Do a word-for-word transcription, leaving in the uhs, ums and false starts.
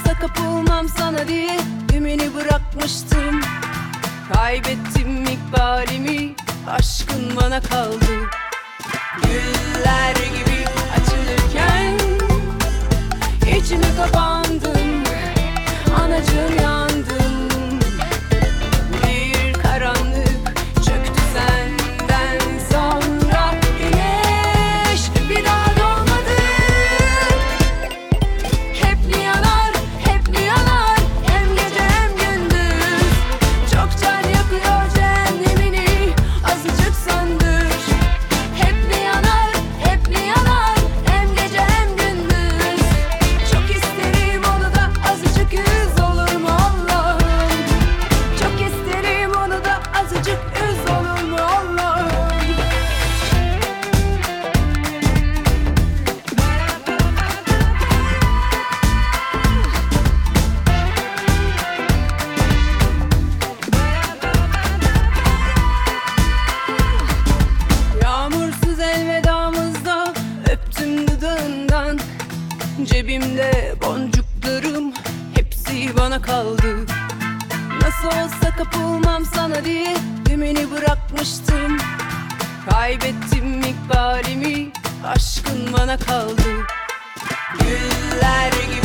olsa kapılmam sana diye ümini bırakmıştım. Kaybettim ikbalimi, aşkın bana kaldı. Güller gibi açılırken içime kapandım, anacığım yandım. Bir karanlık çöktü senden sonra, güneş bir daha doğmadı. Hep mi yanar, hep mi yanar, hem gece hem gündüz. Çok can yakıyor cehennemini, azıcık söndür. Hep mi yanar, hep mi yanar, hem gece hem gündüz. Çok isterim onu da azıcık üz, olur mu Allah'ım? Çok isterim onu da azıcık üz, olur mu Allah'ım? Yağmursuz elvedamızda öptüm dudağından. Cebimde boncuklarım hepsi bana kaldı. Nasıl olsa kapılmam sana diye ümini bırakmıştım. Kaybettim ikbalimi, aşkın bana kaldı. Güller gibi